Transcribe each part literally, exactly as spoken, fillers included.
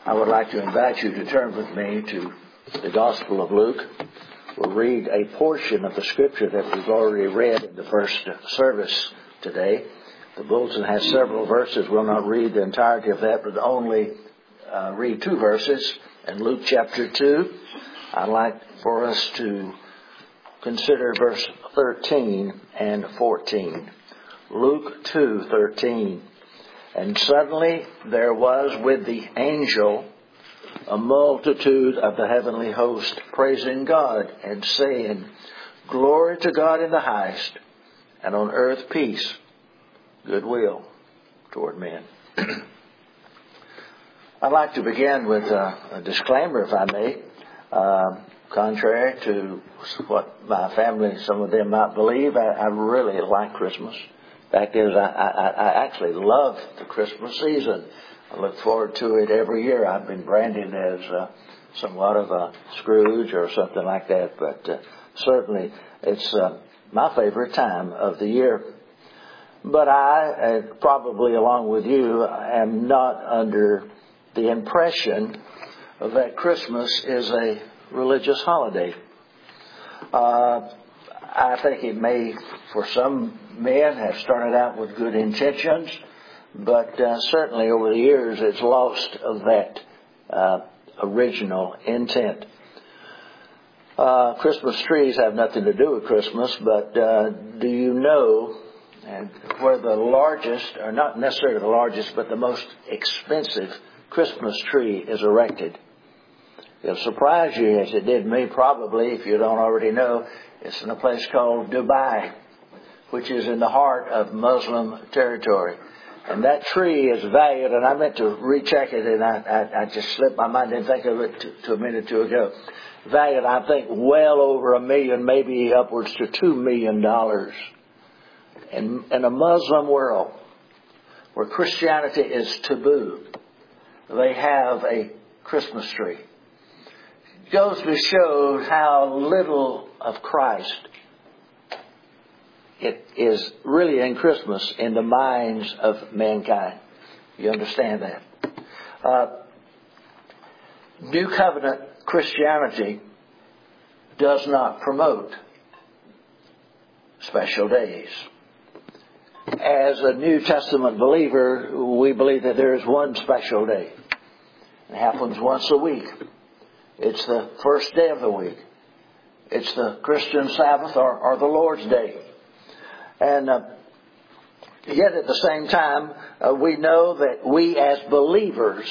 I would like to invite you to turn with me to the Gospel of Luke. We'll read a portion of the Scripture that we've already read in the first service today. The bulletin has several verses. We'll not read the entirety of that, but only uh, read two verses in Luke chapter two. I'd like for us to consider verse thirteen and fourteen. Luke two thirteen. And suddenly there was with the angel a multitude of the heavenly host, praising God and saying, Glory to God in the highest, and on earth peace, goodwill toward men. I'd like to begin with a, a disclaimer, if I may. Uh, contrary to what my family, some of them might believe, I, I really like Christmas. Fact is, I, I, I actually love the Christmas season. I look forward to it every year. I've been branded as uh, somewhat of a Scrooge or something like that, but uh, certainly it's uh, my favorite time of the year. But I, uh, probably along with you, am not under the impression that Christmas is a religious holiday. Uh, I think it may, for some men, have started out with good intentions, but uh, certainly over the years it's lost of that uh, original intent. Uh, Christmas trees have nothing to do with Christmas, but uh, do you know and where the largest, or not necessarily the largest, but the most expensive Christmas tree is erected? It'll surprise you, as it did me probably, if you don't already know. It's in a place called Dubai, which is in the heart of Muslim territory. And that tree is valued, and I meant to recheck it, and I, I, I just slipped my mind, didn't think of it to, to a minute or two ago. Valued, I think, well over a million, maybe upwards to two million dollars. In, in a Muslim world, where Christianity is taboo, they have a Christmas tree. It goes to show how little of Christ it is really in Christmas in the minds of mankind. You understand that? Uh, New Covenant Christianity does not promote special days. As a New Testament believer, we believe that there is one special day. It happens once a week. It's the first day of the week. It's the Christian Sabbath or, or the Lord's Day. And uh, yet at the same time, uh, we know that we as believers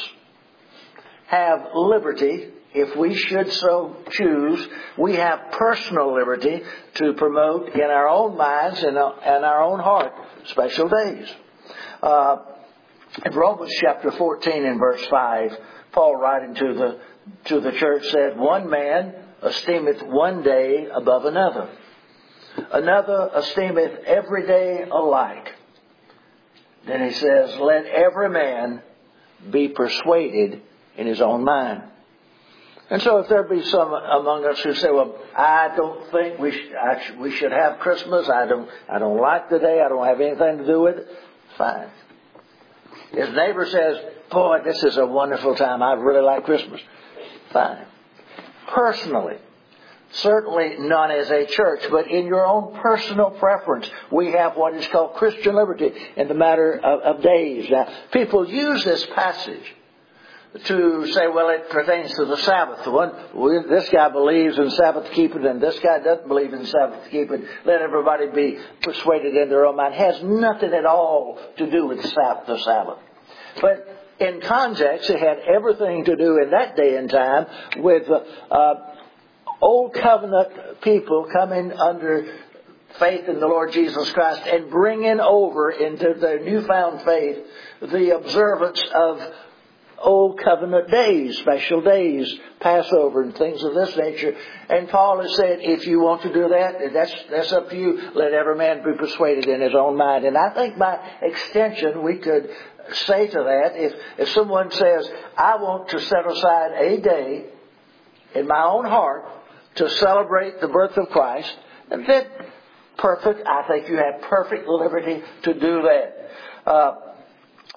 have liberty, if we should so choose. We have personal liberty to promote in our own minds and uh, in our own heart special days. Uh, in Romans chapter fourteen and verse five, Paul writing to the to the church said, One man esteemeth one day above another. Another esteemeth every day alike. Then he says, Let every man be persuaded in his own mind. And so if there be some among us who say, well, I don't think we, sh- I sh- we should have Christmas. I don't, I don't like the day. I don't have anything to do with it. Fine. His neighbor says, boy, this is a wonderful time. I really like Christmas. Fine. Personally, certainly not as a church, but in your own personal preference, we have what is called Christian liberty in the matter of, of days. Now, people use this passage to say, well, it pertains to the Sabbath. The one, this guy believes in Sabbath keeping, and this guy doesn't believe in Sabbath keeping. Let everybody be persuaded in their own mind. It has nothing at all to do with the Sabbath. But in context, it had everything to do in that day and time with uh, Old Covenant people coming under faith in the Lord Jesus Christ and bringing over into their newfound faith the observance of Old Covenant days, special days, Passover and things of this nature. And Paul has said, if you want to do that, that's, that's up to you. Let every man be persuaded in his own mind. And I think by extension we could say to that, if, if someone says, I want to set aside a day in my own heart to celebrate the birth of Christ, then perfect, I think you have perfect liberty to do that. Uh,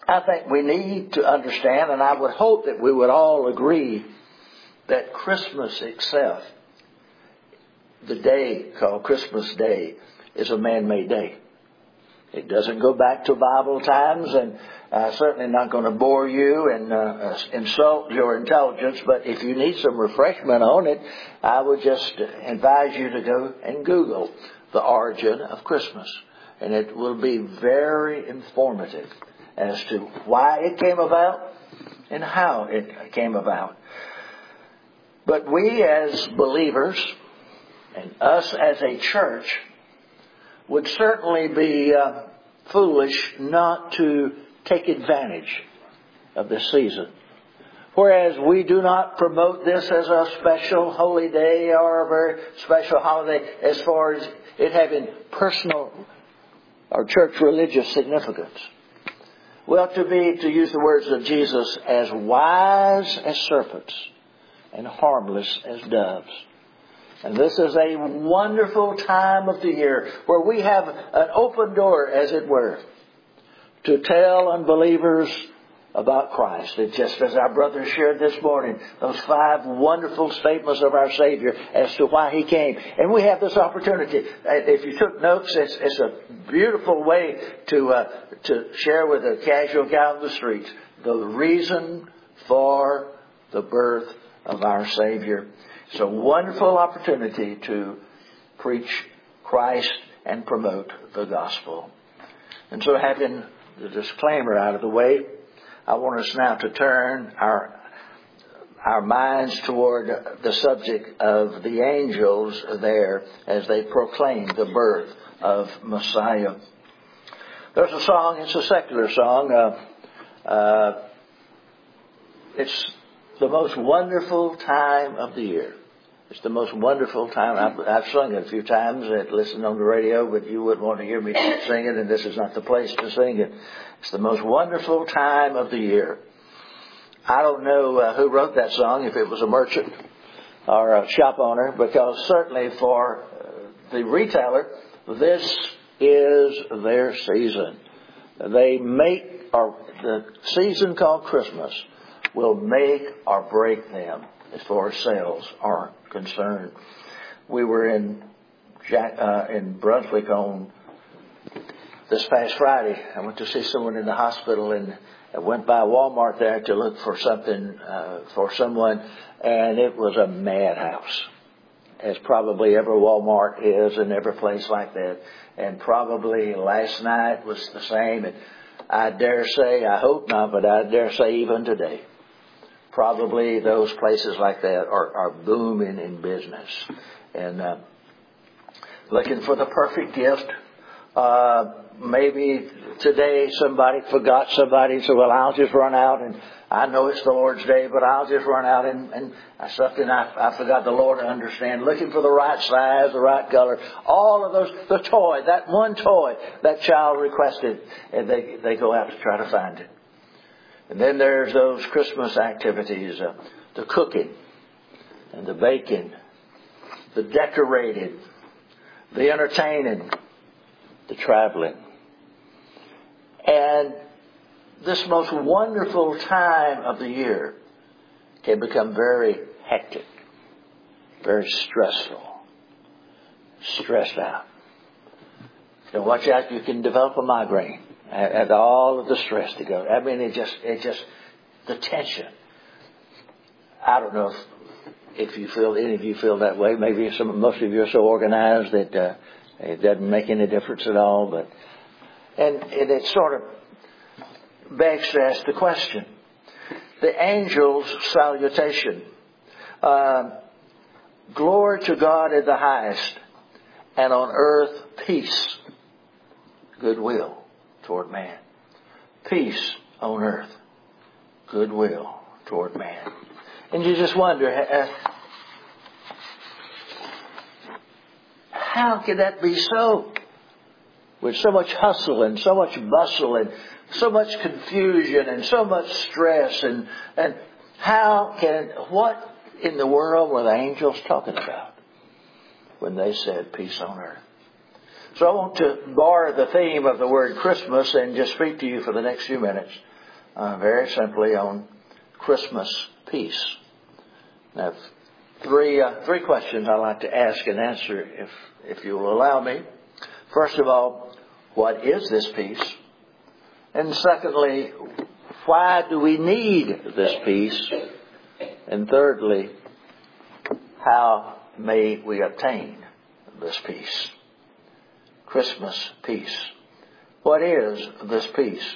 I think we need to understand, and I would hope that we would all agree, that Christmas itself, the day called Christmas Day, is a man-made day. It doesn't go back to Bible times, and uh, certainly not going to bore you and uh, insult your intelligence, but if you need some refreshment on it, I would just advise you to go and Google the origin of Christmas. And it will be very informative as to why it came about and how it came about. But we as believers, and us as a church, would certainly be uh, foolish not to take advantage of this season. Whereas we do not promote this as a special holy day or a very special holiday as far as it having personal or church religious significance. Well, to be, to use the words of Jesus, as wise as serpents and harmless as doves. And this is a wonderful time of the year where we have an open door, as it were, to tell unbelievers about Christ. It's just as our brother shared this morning, those five wonderful statements of our Savior as to why He came. And we have this opportunity. If you took notes, it's, it's a beautiful way to uh, to share with a casual guy on the streets the reason for the birth of our Savior. It's a wonderful opportunity to preach Christ and promote the gospel. And so, having the disclaimer out of the way, I want us now to turn our our minds toward the subject of the angels there as they proclaim the birth of Messiah. There's a song, it's a secular song. Uh, uh, it's the most wonderful time of the year. It's the most wonderful time. I've, I've sung it a few times and listened on the radio, but you wouldn't want to hear me sing it, and this is not the place to sing it. It's the most wonderful time of the year. I don't know uh, who wrote that song, if it was a merchant or a shop owner, because certainly for uh, the retailer, this is their season. They make, or the season called Christmas will make or break them as far as sales are concerned. We were in Jack, uh, in Brunswick on this past Friday. I went to see someone in the hospital, and I went by Walmart there to look for something uh, for someone, and it was a madhouse, as probably every Walmart is in every place like that. And probably last night was the same. And I dare say, I hope not, but I dare say even today, probably those places like that are, are booming in business. And uh, looking for the perfect gift. Uh, maybe today somebody forgot somebody, so well, I'll just run out, and I know it's the Lord's Day, but I'll just run out and, and something I, I forgot the Lord to understand. Looking for the right size, the right color, all of those, the toy, that one toy that child requested, and they, they go out to try to find it. And then there's those Christmas activities, uh, the cooking and the baking, the decorating, the entertaining, the traveling. And this most wonderful time of the year can become very hectic, very stressful, stressed out. So watch out, you can develop a migraine at all of the stress to go. I mean, it just, it just, the tension. I don't know if, if you feel, any of you feel that way. Maybe some, most of you are so organized that uh, it doesn't make any difference at all. But and, and it sort of begs to ask the question: the angel's salutation, uh, glory to God in the highest, and on earth peace, goodwill toward man. Peace on earth, goodwill toward man. And you just wonder, uh, how can that be so? With so much hustle and so much bustle and so much confusion and so much stress, and and how can, what in the world were the angels talking about when they said peace on earth? So I want to borrow the theme of the word Christmas and just speak to you for the next few minutes uh, very simply on Christmas peace. Now, three uh, three questions I'd like to ask and answer, if if you will allow me. First of all, what is this peace? And secondly, why do we need this peace? And thirdly, how may we obtain this peace? Christmas peace. What is this peace?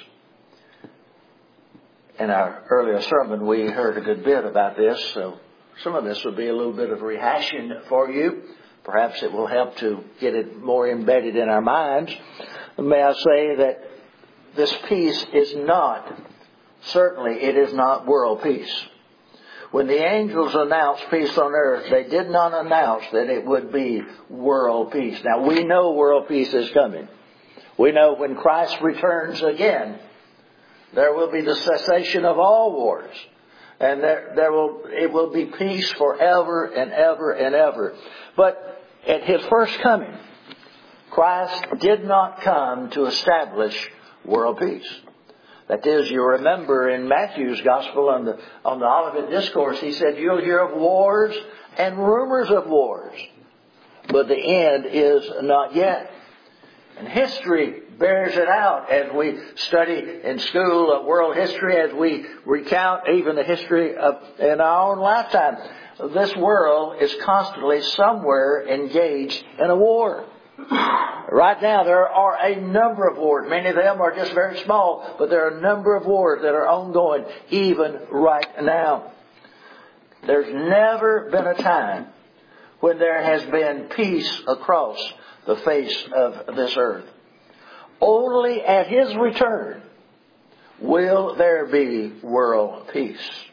In our earlier sermon, we heard a good bit about this, so some of this will be a little bit of rehashing for you. Perhaps it will help to get it more embedded in our minds. May I say that this peace is not, certainly it is not world peace. When the angels announced peace on earth, they did not announce that it would be world peace. Now, we know world peace is coming. We know when Christ returns again, there will be the cessation of all wars. And there, there will, it will be peace forever and ever and ever. But at His first coming, Christ did not come to establish world peace. That is, you remember in Matthew's Gospel on the, on the Olivet Discourse, He said, you'll hear of wars and rumors of wars, but the end is not yet. And history bears it out as we study in school of world history, as we recount even the history of in our own lifetime. This world is constantly somewhere engaged in a war. Right now there are a number of wars. Many of them are just very small, but there are a number of wars that are ongoing even right now. There's never been a time when there has been peace across the face of this earth. Only at His return will there be world peace.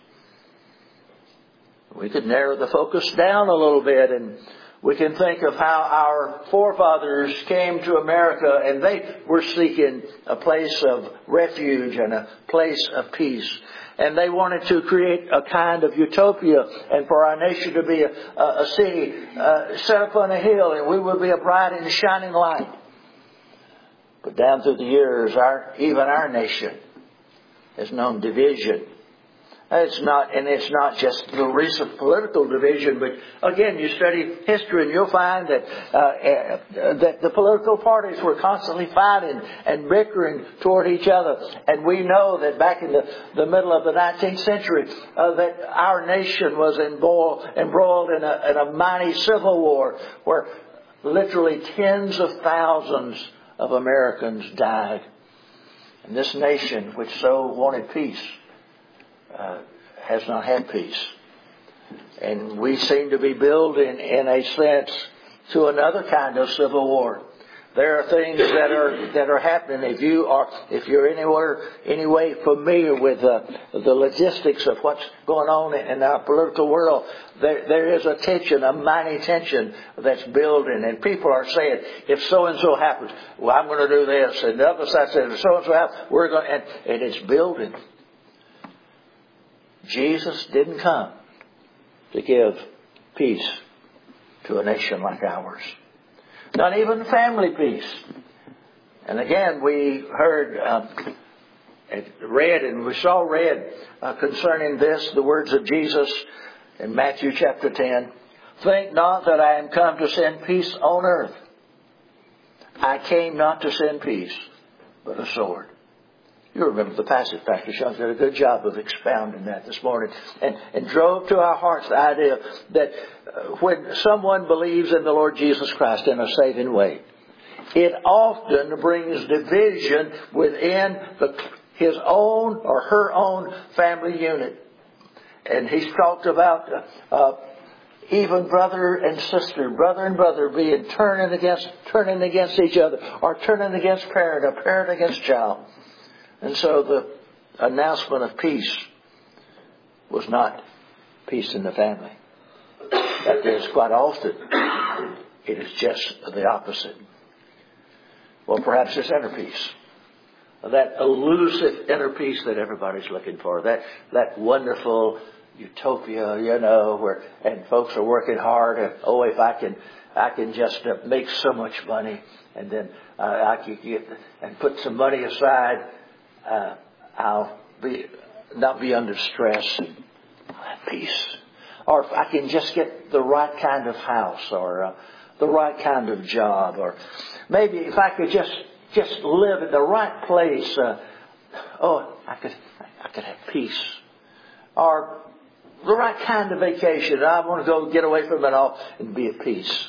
We could narrow the focus down a little bit, and we can think of how our forefathers came to America and they were seeking a place of refuge and a place of peace. And they wanted to create a kind of utopia and for our nation to be a, a, a city uh, set upon a hill, and we would be a bright and shining light. But down through the years, our even our nation has known division. It's not, and it's not just the recent political division, but again, you study history and you'll find that uh, that the political parties were constantly fighting and bickering toward each other. And we know that back in the, the middle of the nineteenth century, uh, that our nation was embroiled, embroiled in, a, in a mighty civil war where literally tens of thousands of Americans died. And this nation, which so wanted peace, Uh, has not had peace. And we seem to be building, in a sense, to another kind of civil war. There are things that are that are happening. If you are, if you're anywhere, anyway familiar with uh, the logistics of what's going on in our political world, there there is a tension, a mighty tension that's building, and people are saying, if so and so happens, well, I'm going to do this, and the other side says, if so and so happens, we're going, and, and it's building. Jesus didn't come to give peace to a nation like ours. Not even family peace. And again, we heard, uh, read, and we saw read uh, concerning this, the words of Jesus in Matthew chapter ten. Think not that I am come to send peace on earth. I came not to send peace, but a sword. You remember the passage, Pastor Sean did a good job of expounding that this morning, and, and drove to our hearts the idea that uh, when someone believes in the Lord Jesus Christ in a saving way, it often brings division within the, his own or her own family unit. And he's talked about uh, uh, even brother and sister, brother and brother being turning against turning against each other, or turning against parent, or parent against child. And so the announcement of peace was not peace in the family. That is, quite often, it is just the opposite. Well, perhaps this inner peace, that elusive inner peace that everybody's looking for, that that wonderful utopia, you know, where and folks are working hard. And, oh, if I can, I can just uh, make so much money, and then uh, I can get and put some money aside. Uh, I'll be not be under stress and have peace. Or if I can just get the right kind of house, or uh, the right kind of job, or maybe if I could just just live in the right place, uh, oh, I could I could have peace. Or the right kind of vacation. I want to go get away from it all and be at peace.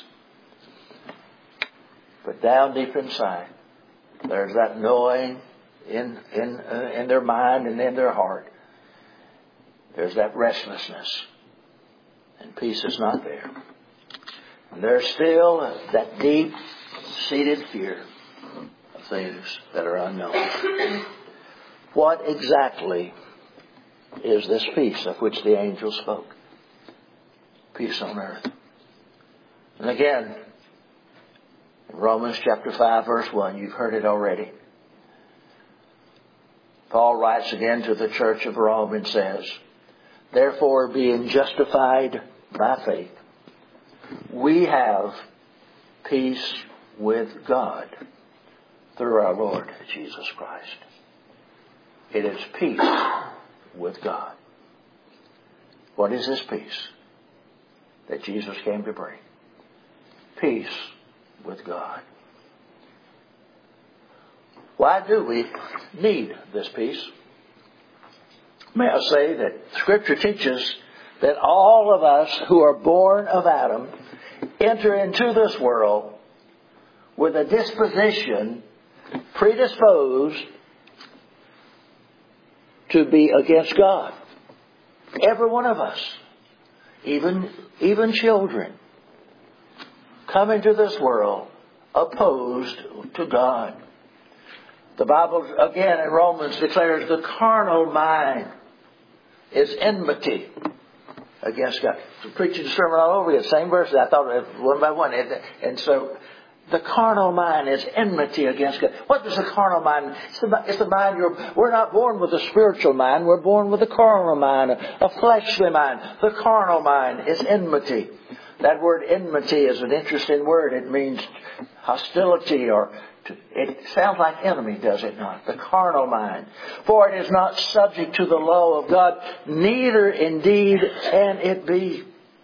But down deep inside, there's that knowing in in uh, in their mind and in their heart. There's that restlessness, and peace is not there. And there's still uh, that deep-seated fear of things that are unknown. What exactly is this peace of which the angel spoke? Peace on earth. And again, in Romans chapter five, verse one, you've heard it already. Paul writes again to the church of Rome and says, therefore, being justified by faith, we have peace with God through our Lord Jesus Christ. It is peace with God. What is this peace that Jesus came to bring? Peace with God. Why do we need this peace? May I say that Scripture teaches that all of us who are born of Adam enter into this world with a disposition predisposed to be against God. Every one of us, even, even children, come into this world opposed to God. The Bible, again, in Romans declares the carnal mind is enmity against God. I'm preaching the sermon all over again. Same verses. I thought it one by one. And so the carnal mind is enmity against God. What is the carnal mind? It's the, it's the mind you're... We're not born with a spiritual mind. We're born with a carnal mind, a, a fleshly mind. The carnal mind is enmity. That word enmity is an interesting word. It means hostility, or to, it sounds like enemy, does it not? The carnal mind. For it is not subject to the law of God, neither indeed can it be.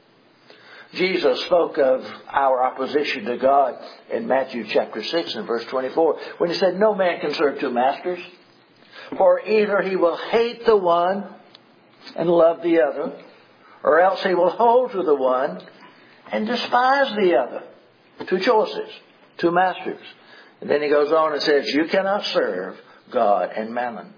Jesus spoke of our opposition to God in Matthew chapter six and verse twenty-four when He said, no man can serve two masters, for either he will hate the one and love the other, or else he will hold to the one and despise the other. Two choices, two masters. And then He goes on and says, you cannot serve God and mammon.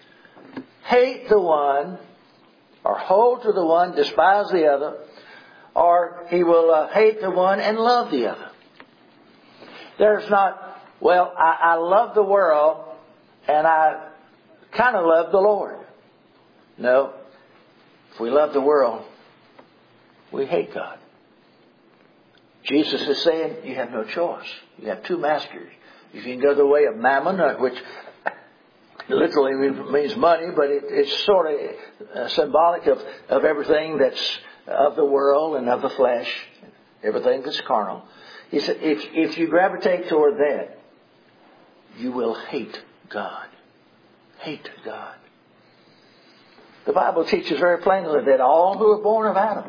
Hate the one, or hold to the one, despise the other, or he will uh, hate the one and love the other. There's not, well, I, I love the world and I kind of love the Lord. No. If we love the world, we hate God. Jesus is saying you have no choice. You have two masters. You can go the way of mammon, which literally means money, but it, it's sort of symbolic of, of everything that's of the world and of the flesh, everything that's carnal. He said, if, if you gravitate toward that, you will hate God. Hate God. The Bible teaches very plainly that all who are born of Adam,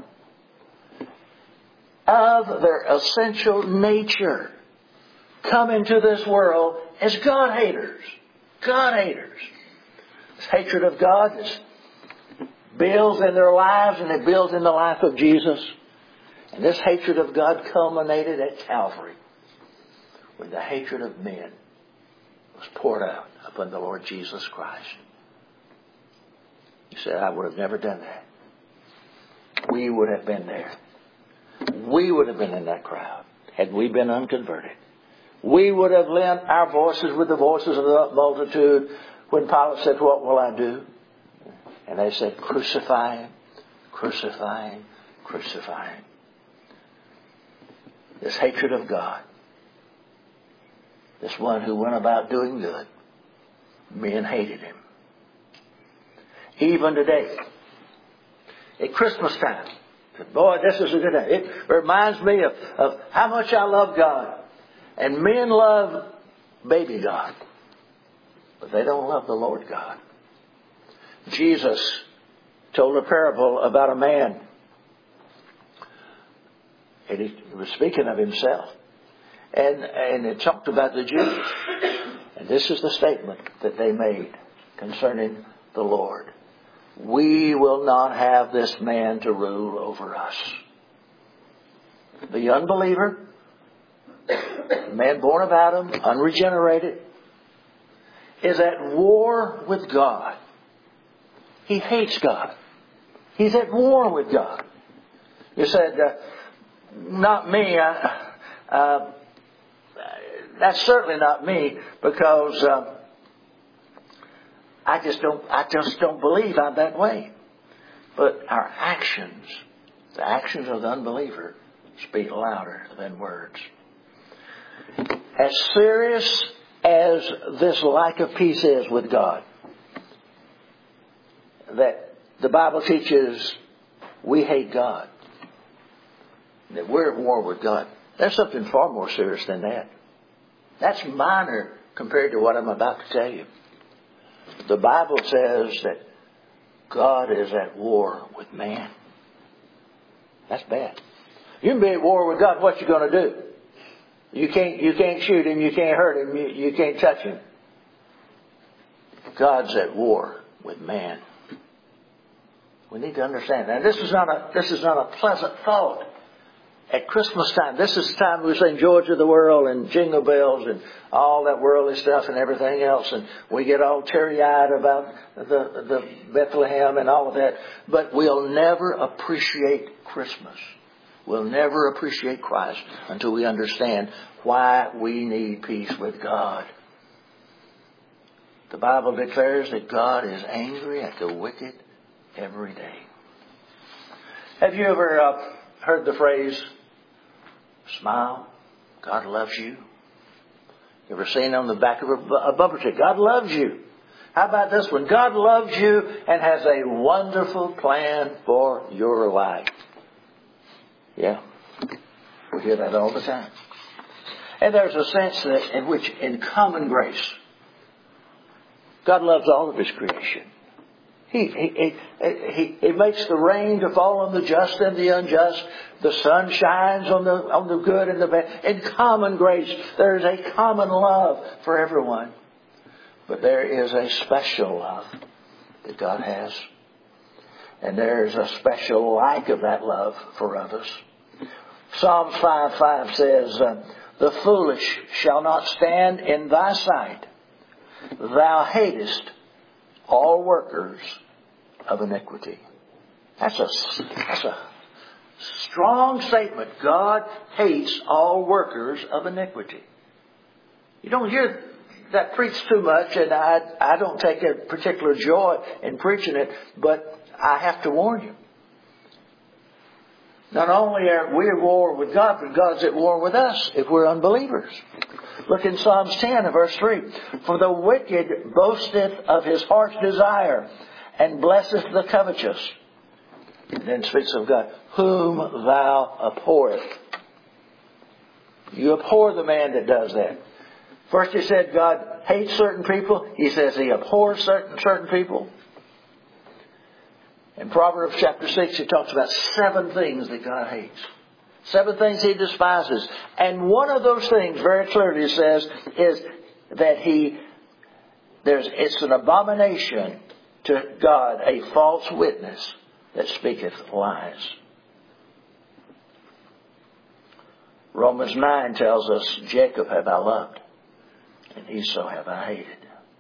of their essential nature, come into this world as God haters. God haters. This hatred of God is builds in their lives, and it builds in the life of Jesus. And this hatred of God culminated at Calvary, when the hatred of men was poured out upon the Lord Jesus Christ. He said, I would have never done that. We would have been there. We would have been in that crowd had we been unconverted. We would have lent our voices with the voices of the multitude when Pilate said, what will I do? And they said, crucify Him, crucify Him, crucify Him. This hatred of God, this one who went about doing good, men hated Him. Even today, at Christmas time, boy, this is a good day. It reminds me of, of how much I love God. And men love baby God, but they don't love the Lord God. Jesus told a parable about a man. And he was speaking of himself. And, and it talked about the Jews. And this is the statement that they made concerning the Lord. We will not have this man to rule over us. The unbeliever, the man born of Adam, unregenerated, is at war with God. He hates God. He's at war with God. You said, uh, not me. I, uh, that's certainly not me, because uh, I just don't. I just don't believe I'm that way. But our actions, the actions of the unbeliever, speak louder than words. As serious as this lack of peace is with God, that the Bible teaches we hate God, that we're at war with God, there's something far more serious than that. That's minor compared to what I'm about to tell you. The Bible says that God is at war with man. That's bad. You can be at war with God. What you going to do? You can't. You can't shoot him. You can't hurt him. You, you can't touch him. God's at war with man. We need to understand that. This is not a. This is not a pleasant thought. At Christmas time, this is the time we sing George of the World and Jingle Bells and all that worldly stuff and everything else, and we get all teary-eyed about the, the Bethlehem and all of that. But we'll never appreciate Christmas. We'll never appreciate Christ until we understand why we need peace with God. The Bible declares that God is angry at the wicked every day. Have you ever uh, heard the phrase, smile, God loves you? You ever seen on the back of a, a bumper sticker, God loves you? How about this one? God loves you and has a wonderful plan for your life. Yeah, we hear that all the time. And there's a sense that in which, in common grace, God loves all of His creation. He, he, he, he, he makes the rain to fall on the just and the unjust. The sun shines on the, on the good and the bad. In common grace, there is a common love for everyone. But there is a special love that God has. And there is a special like of that love for others. Psalms five five says, the foolish shall not stand in thy sight. Thou hatest all workers of iniquity. That's a, that's a strong statement. God hates all workers of iniquity. You don't hear that preached too much, and I, I don't take a particular joy in preaching it, but I have to warn you. Not only are we at war with God, but God's at war with us if we're unbelievers. Look in Psalms ten and verse three. For the wicked boasteth of his heart's desire, and blesseth the covetous. And then speaks of God, whom thou abhorrest. You abhor the man that does that. First he said God hates certain people. He says He abhors certain certain people. In Proverbs chapter six, it talks about seven things that God hates. Seven things He despises. And one of those things, very clearly says, is that He, there's, it's an abomination to God, a false witness that speaketh lies. Romans nine tells us, Jacob have I loved, and Esau have I hated.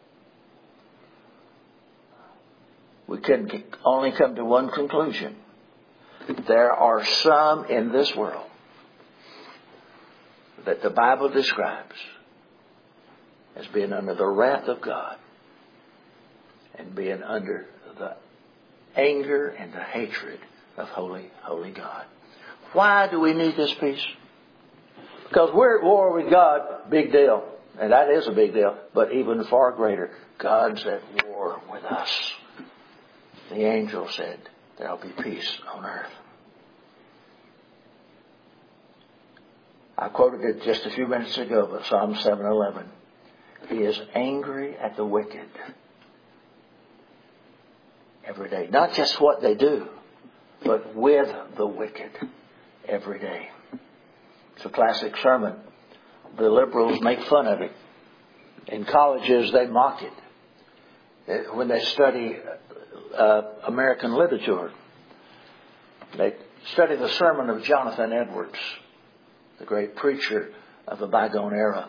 We can only come to one conclusion. There are some in this world that the Bible describes as being under the wrath of God and being under the anger and the hatred of holy, holy God. Why do we need this peace? Because we're at war with God, big deal. And that is a big deal. But even far greater, God's at war with us. The angel said, there'll be peace on earth. I quoted it just a few minutes ago, but Psalm seven eleven. He is angry at the wicked. every day. Not just what they do, but with the wicked every day. It's a classic sermon. The liberals make fun of it. In colleges, they mock it. When they study uh, American literature, they study the sermon of Jonathan Edwards, the great preacher of a bygone era.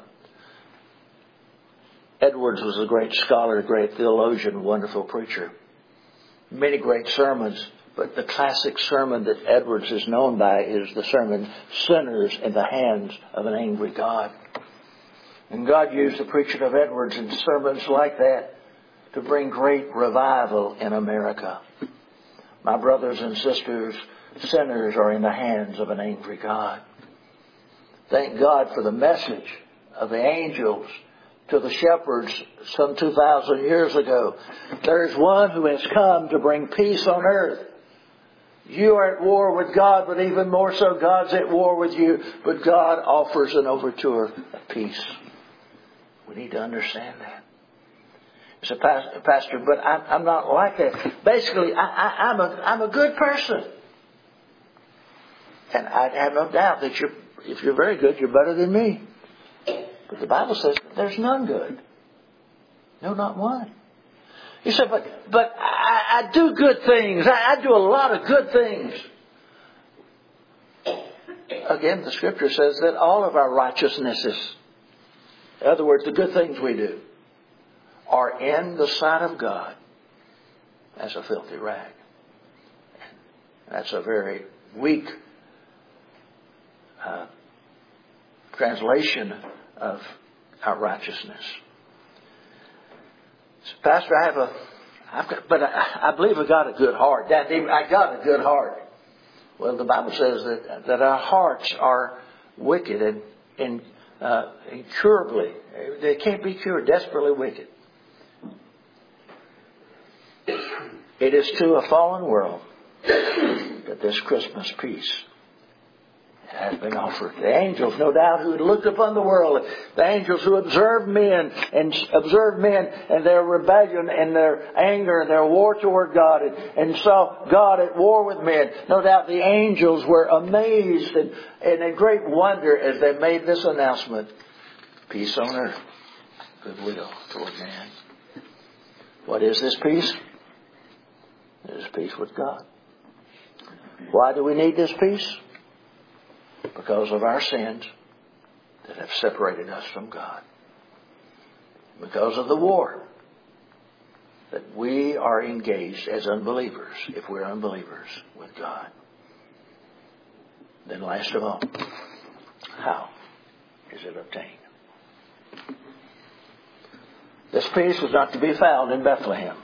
Edwards was a great scholar, a great theologian, wonderful preacher. Many great sermons, but the classic sermon that Edwards is known by is the sermon, Sinners in the Hands of an Angry God. And God used the preaching of Edwards in sermons like that to bring great revival in America. My brothers and sisters, sinners are in the hands of an angry God. Thank God for the message of the angels to the shepherds some two thousand years ago. There is one who has come to bring peace on earth. You are at war with God, but even more so, God's at war with you. But God offers an overture of peace. We need to understand that. So, Pastor, but I'm not like that. Basically, I, I, I'm a I'm a good person, and I have no doubt that you're if you're very good, you're better than me. But the Bible says there's none good. No, not one. You say, but but I, I do good things. I, I do a lot of good things. Again, the Scripture says that all of our righteousnesses, in other words, the good things we do, are in the sight of God as a filthy rag. That's a very weak uh, translation of our righteousness. So, Pastor, I have a, I've got, but I, I believe I got a good heart. That I got a good heart. Well, the Bible says that that our hearts are wicked and, and uh, incurably. They can't be cured. Desperately wicked. It is to a fallen world that this Christmas peace has been offered. The angels, no doubt, who had looked upon the world, the angels who observed men and observed men and their rebellion and their anger and their war toward God and, and saw God at war with men. No doubt the angels were amazed and, and in great wonder as they made this announcement. Peace on earth, goodwill toward man. What is this peace? It is peace with God. Why do we need this peace? Because of our sins that have separated us from God. Because of the war that we are engaged as unbelievers, if we're unbelievers, with God. Then last of all, how is it obtained? This peace was not to be found in Bethlehem.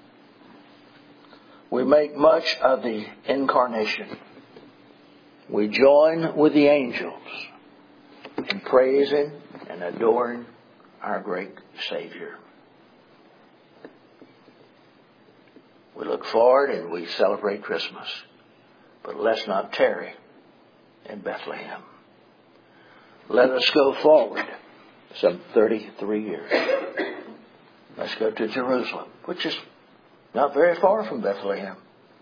We make much of the incarnation. We join with the angels in praising and adoring our great Savior. We look forward and we celebrate Christmas. But let's not tarry in Bethlehem. Let us go forward some thirty-three years. Let's go to Jerusalem, which is not very far from Bethlehem.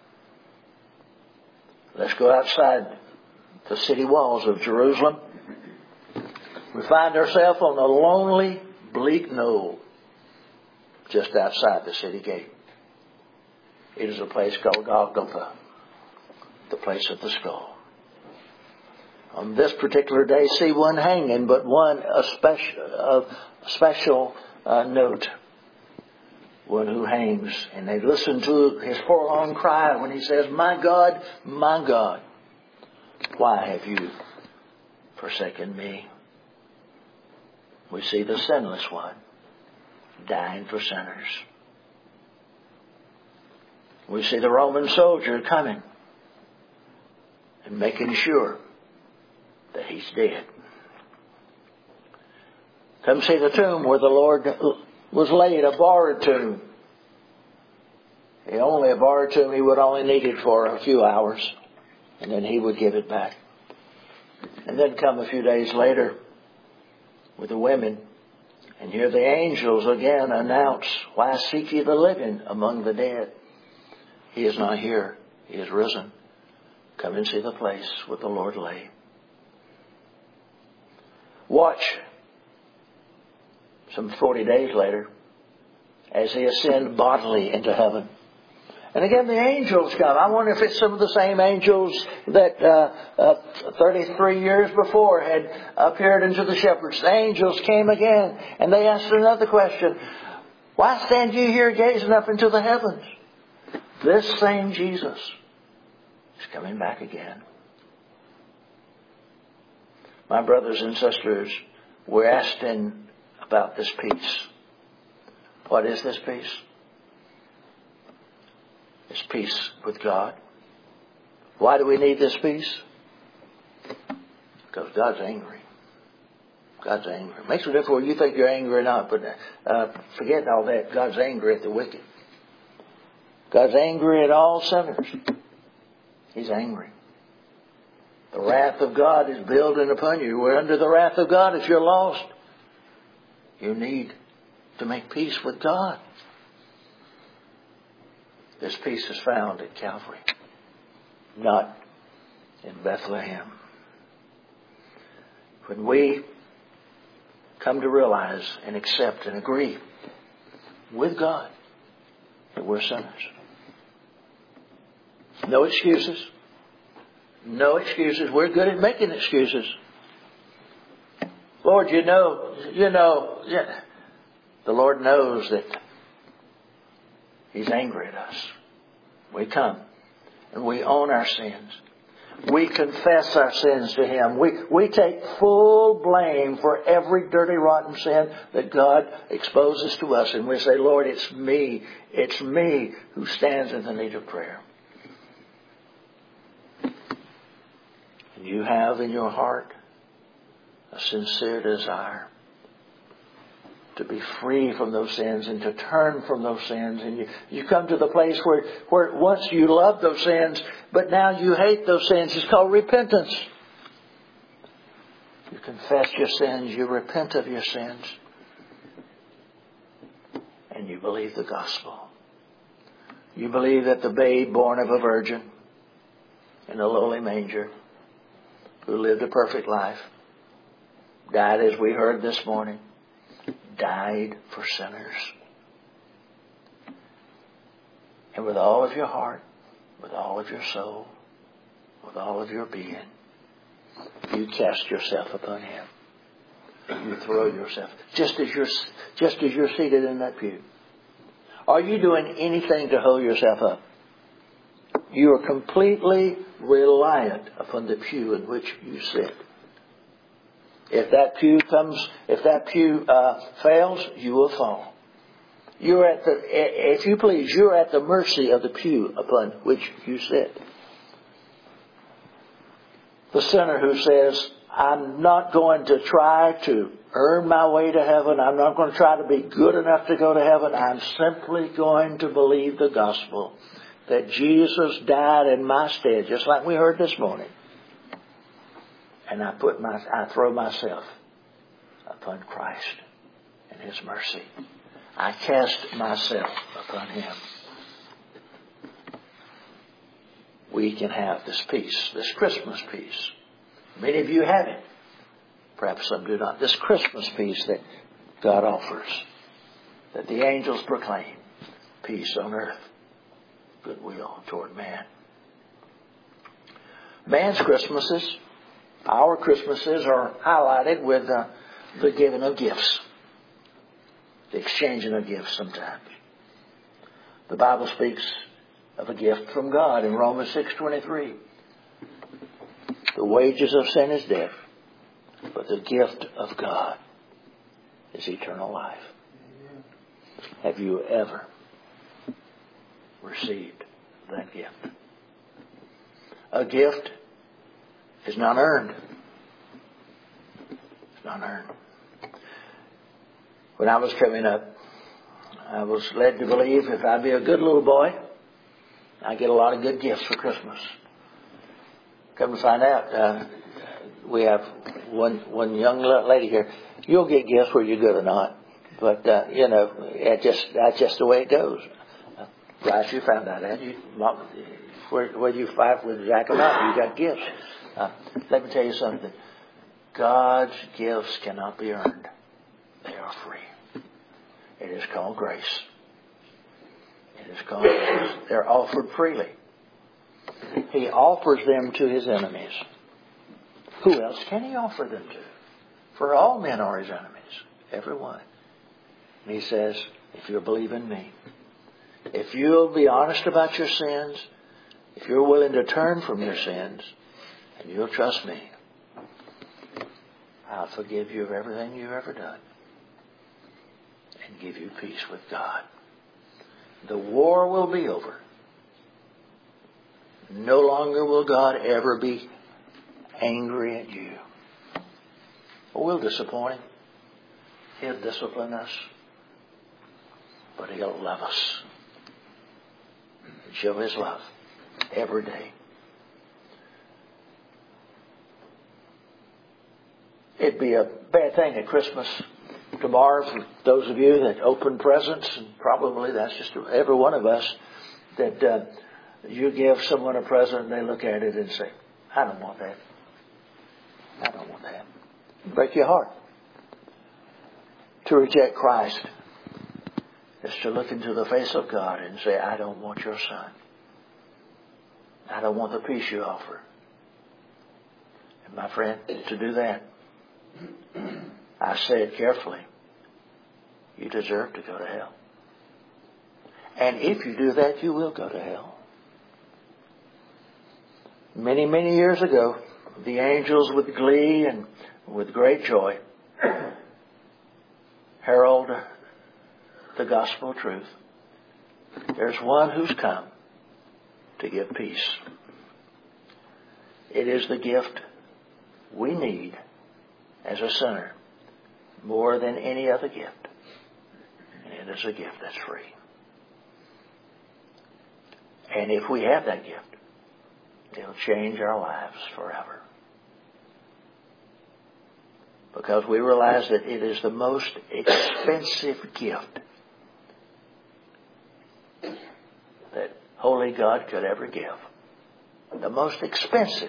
Let's go outside the city walls of Jerusalem. We find ourselves on a lonely, bleak knoll just outside the city gate. It is a place called Golgotha, the place of the skull. On this particular day, see one hanging, but one a special, a special uh, note. One who hangs, and they listen to his forlorn cry when he says, "My God, my God, why have you forsaken me?" We see the sinless one dying for sinners. We see the Roman soldier coming and making sure that he's dead. Come see the tomb where the Lord was laid, a borrowed tomb. The only a borrowed tomb, he would only need it for a few hours, and then he would give it back. And then come a few days later with the women, and hear the angels again announce, "Why seek ye the living among the dead? He is not here. He is risen. Come and see the place where the Lord lay. Watch some forty days later as He ascended bodily into heaven. And again, the angels come. I wonder if it's some of the same angels that uh, uh, thirty-three years before had appeared unto the shepherds. The angels came again, and they asked another question. Why stand you here gazing up into the heavens? This same Jesus is coming back again. My brothers and sisters, we're asking about this peace. What is this peace? It's peace with God. Why do we need this peace? Because God's angry. God's angry. It makes a difference whether you think you're angry or not, but uh, forget all that. God's angry at the wicked. God's angry at all sinners. He's angry. The wrath of God is building upon you. We're under the wrath of God if you're lost. You need to make peace with God. This peace is found at Calvary, not in Bethlehem. When we come to realize and accept and agree with God that we're sinners. No excuses. No excuses. We're good at making excuses. Lord, you know, you know, yeah. The Lord knows that He's angry at us. We come and we own our sins. We confess our sins to Him. We, we take full blame for every dirty, rotten sin that God exposes to us. And we say, Lord, it's me. It's me who stands in the need of prayer. And you have in your heart a sincere desire to be free from those sins and to turn from those sins. And you, you come to the place where, where once you loved those sins, but now you hate those sins. It's called repentance. You confess your sins. You repent of your sins. And you believe the gospel. You believe that the babe born of a virgin in a lowly manger, who lived a perfect life, died as we heard this morning, died for sinners. And with all of your heart, with all of your soul, with all of your being, you cast yourself upon Him. You throw yourself, just as you're, just as you're seated in that pew. Are you doing anything to hold yourself up? You are completely reliant upon the pew in which you sit. If that pew comes, if that pew uh, fails, you will fall. You're at the, if you please, you're at the mercy of the pew upon which you sit. The sinner who says, I'm not going to try to earn my way to heaven. I'm not going to try to be good enough to go to heaven. I'm simply going to believe the gospel that Jesus died in my stead, just like we heard this morning. And I put my, I throw myself upon Christ and His mercy. I cast myself upon Him. We can have this peace, this Christmas peace. Many of you have it. Perhaps some do not. This Christmas peace that God offers, that the angels proclaim, peace on earth, goodwill toward man. Man's Christmases, our Christmases, are highlighted with uh, the giving of gifts, the exchanging of gifts sometimes. The Bible speaks of a gift from God in Romans six twenty-three. The wages of sin is death, but the gift of God is eternal life. Have you ever received that gift? A gift is not earned. It's not earned. When I was coming up, I was led to believe if I'd be a good little boy, I'd get a lot of good gifts for Christmas. Come to find out, uh, we have one one young lady here. You'll get gifts whether you're good or not, but uh, you know, it just that's just the way it goes. Right, you found out that. You, whether you fight with Jack or not, you got gifts. Uh, let me tell you something. God's gifts cannot be earned. They are free. It is called grace. It is called grace. They're offered freely. He offers them to His enemies. Who else can He offer them to? For all men are His enemies. Every one. And He says, if you'll believe in me, if you'll be honest about your sins, if you're willing to turn from your sins, and you'll trust me, I'll forgive you of everything you've ever done and give you peace with God. The war will be over. No longer will God ever be angry at you. Well, we'll disappoint Him. He'll discipline us. But He'll love us. And show His love every day. It'd be a bad thing at Christmas tomorrow for those of you that open presents, and probably that's just every one of us, that uh, you give someone a present and they look at it and say, I don't want that. I don't want that. Break your heart. To reject Christ is to look into the face of God and say, I don't want your son. I don't want the peace you offer. And my friend, to do that, I say it carefully, you deserve to go to hell. And if you do that, you will go to hell. Many, many years ago, the angels with glee and with great joy herald the gospel of truth. There's one who's come to give peace. It is the gift we need as a sinner more than any other gift. And it is a gift that's free. And if we have that gift, it'll change our lives forever. Because we realize that it is the most expensive gift that Holy God could ever give. The most expensive.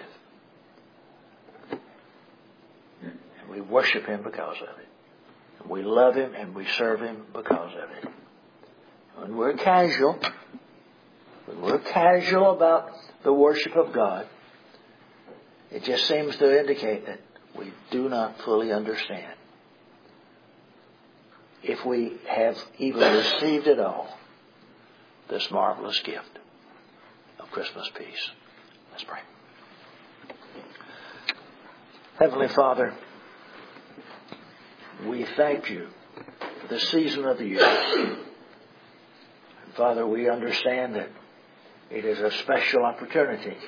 And we worship Him because of it. And we love Him and we serve Him because of it. When we're casual, when we're casual about the worship of God, it just seems to indicate that we do not fully understand, if we have even received at all, this marvelous gift of Christmas peace. Let's pray. Heavenly Father, we thank You for the season of the year. And Father, we understand that it is a special opportunity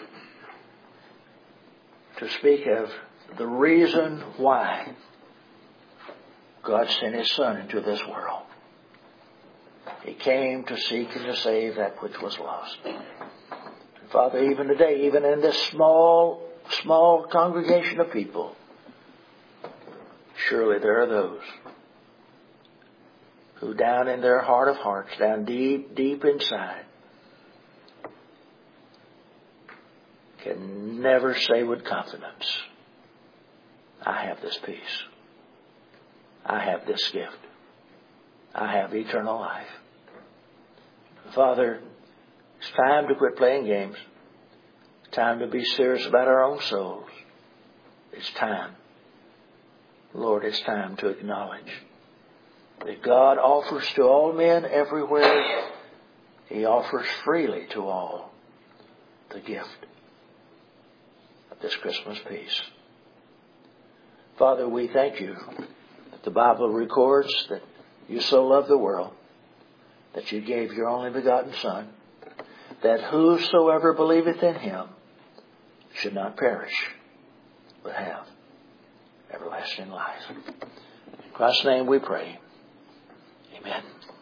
to speak of the reason why God sent His Son into this world. He came to seek and to save that which was lost. And Father, even today, even in this small, small congregation of people, surely there are those who down in their heart of hearts, down deep, deep inside, can never say with confidence, I have this peace. I have this gift. I have eternal life. Father, it's time to quit playing games. It's time to be serious about our own souls. It's time. Lord, it's time to acknowledge that God offers to all men everywhere. He offers freely to all the gift of this Christmas peace. Father, we thank You that the Bible records that You so loved the world that You gave Your only begotten Son, that whosoever believeth in Him should not perish, but have everlasting life. In Christ's name we pray. Amen.